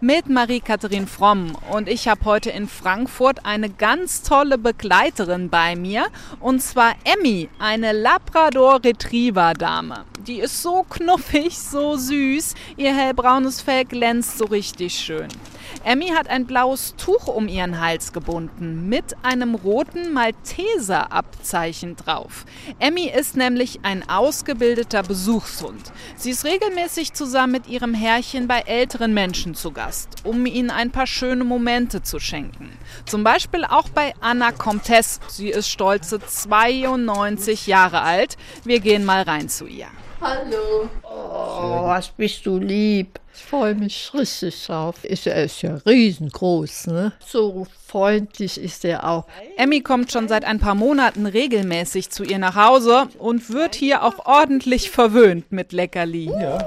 Mit Marie-Katharin Fromm, und ich habe heute in Frankfurt eine ganz tolle Begleiterin bei mir, und zwar Emmy, eine Labrador-Retriever-Dame. Die ist so knuffig, so süß, ihr hellbraunes Fell glänzt so richtig schön. Emmy hat ein blaues Tuch um ihren Hals gebunden mit einem roten Malteser-Abzeichen drauf. Emmy ist nämlich ein ausgebildeter Besuchshund. Sie ist regelmäßig zusammen mit ihrem Herrchen bei älteren Menschen zu Gast, um ihnen ein paar schöne Momente zu schenken. Zum Beispiel auch bei Anna Comtesse. Sie ist stolze 92 Jahre alt. Wir gehen mal rein zu ihr. Hallo. Oh, was bist du lieb. Ich freue mich richtig drauf. Er ist ja riesengroß, ne? So freundlich ist er auch. Emmy kommt schon seit ein paar Monaten regelmäßig zu ihr nach Hause und wird hier auch ordentlich verwöhnt mit Leckerli. Ja.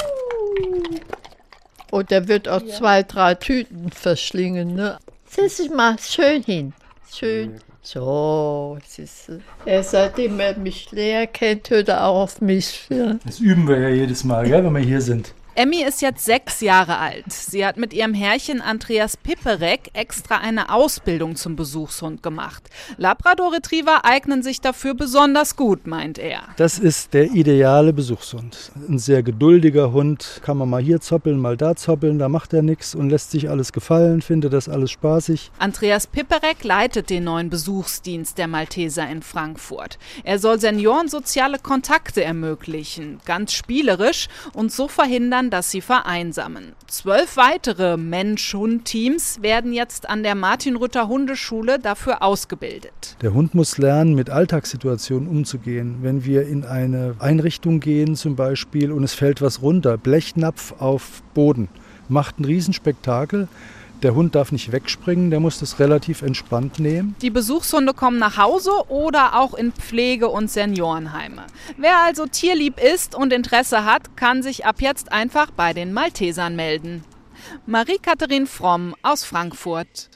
Und er wird auch 2, 3 Tüten verschlingen, ne? Setz dich mal schön hin. Schön. So, seitdem er mich leer kennt, hört er auch auf mich. Ja. Das üben wir ja jedes Mal, gell, wenn wir hier sind. Emmy ist jetzt 6 Jahre alt. Sie hat mit ihrem Herrchen Andreas Piperek extra eine Ausbildung zum Besuchshund gemacht. Labrador-Retriever eignen sich dafür besonders gut, meint er. Das ist der ideale Besuchshund. Ein sehr geduldiger Hund. Kann man mal hier zoppeln, mal da zoppeln, da macht er nichts und lässt sich alles gefallen, findet das alles spaßig. Andreas Piperek leitet den neuen Besuchsdienst der Malteser in Frankfurt. Er soll Senioren soziale Kontakte ermöglichen, ganz spielerisch, und so verhindern, dass sie vereinsamen. 12 weitere Mensch-Hund-Teams werden jetzt an der Martin-Rütter-Hundeschule dafür ausgebildet. Der Hund muss lernen, mit Alltagssituationen umzugehen. Wenn wir in eine Einrichtung gehen zum Beispiel und es fällt was runter, Blechnapf auf Boden, macht ein Riesenspektakel. Der Hund darf nicht wegspringen, der muss das relativ entspannt nehmen. Die Besuchshunde kommen nach Hause oder auch in Pflege- und Seniorenheime. Wer also tierlieb ist und Interesse hat, kann sich ab jetzt einfach bei den Maltesern melden. Marie-Katharin Fromm aus Frankfurt.